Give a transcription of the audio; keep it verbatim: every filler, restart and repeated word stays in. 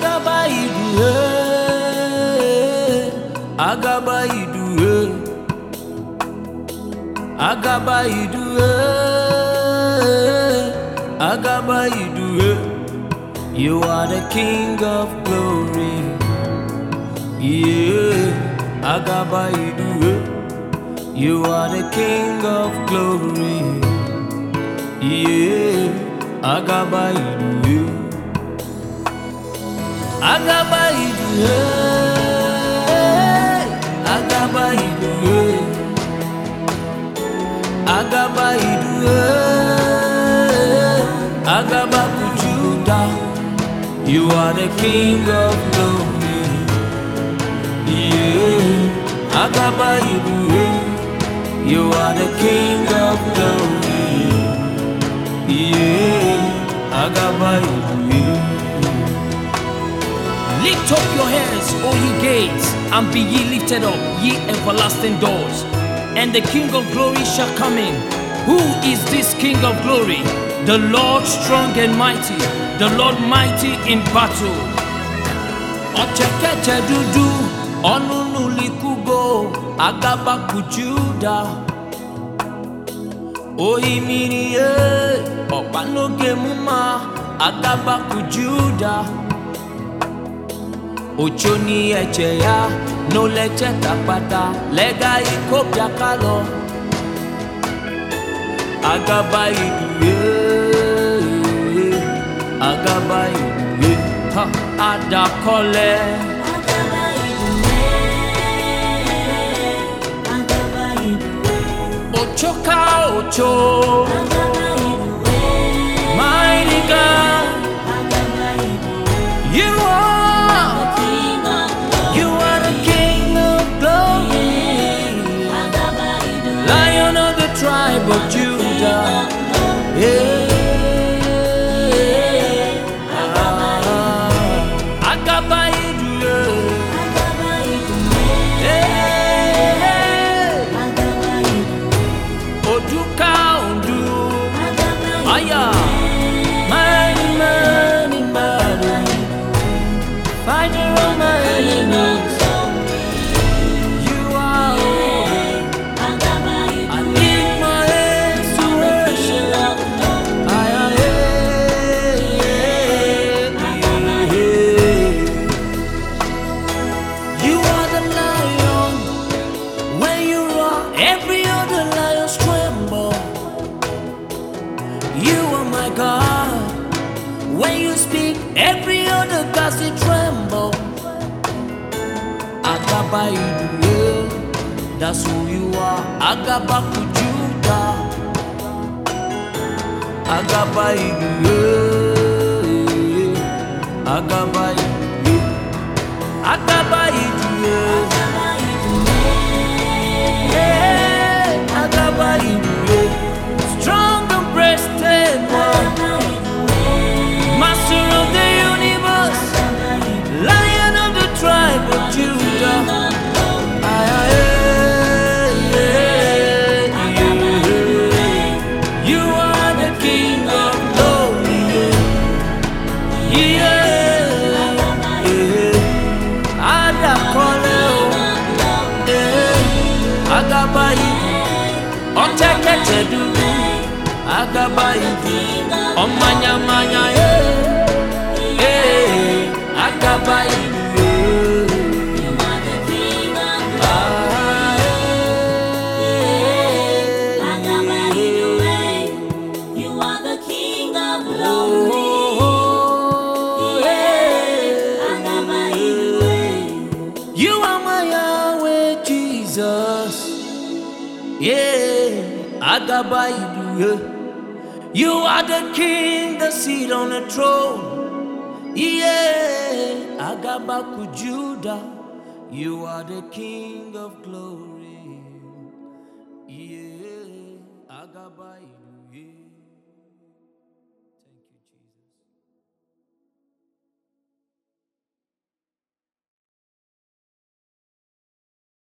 Agabaidu, Agabaidu, Agabaidu, Agabaidu. You are the King of glory. Yeah, Agabaidu. You are the King of glory. Yeah, Agabaidu. Agabaidu. Agabaidu. Agabaidu. Agabakujuda. You are the King of glory. Yeah, Agabaidu. You are the King of glory. Yeah, Agabaidu. Lift up your heads, O ye gates, and be ye lifted up, ye everlasting doors, and the King of glory shall come in. Who is this King of glory? The Lord strong and mighty, the Lord mighty in battle. Ochekete dudu, onunu likugo, Agabakujuda. Oyimiriye, opanoge muma, Agabakujuda. Ochoni echeya, no leche tapata, lega ikopya kalo. Agabaidu, Agabaidu, ha, adakole. Ochoka ocho, mighty God, you are, you are the King of glory, Lion of the tribe of Judah. Yeah. Every other lions tremble. You are my God. When you speak, every other gods they tremble. Agabaidu, that's who you are. Agabakujuda. Agabaidu, Agabaidu, Agabaidu. Strong and breasted one, Master of the universe, Lion of the tribe of Judah. You are the King of glory. Yeah, Agabaidu. Ochekete dudu, Agabaidu, Omanya manya eh, eh, Agabaidu. You are the King of glory. Agabaidu, you are the King of glory. Agabaidu, you are my Yahweh Jesus. Yeah, Agabaidu. You are the King, the seat on the throne. Yeah, Agabakujuda. You are the King of glory.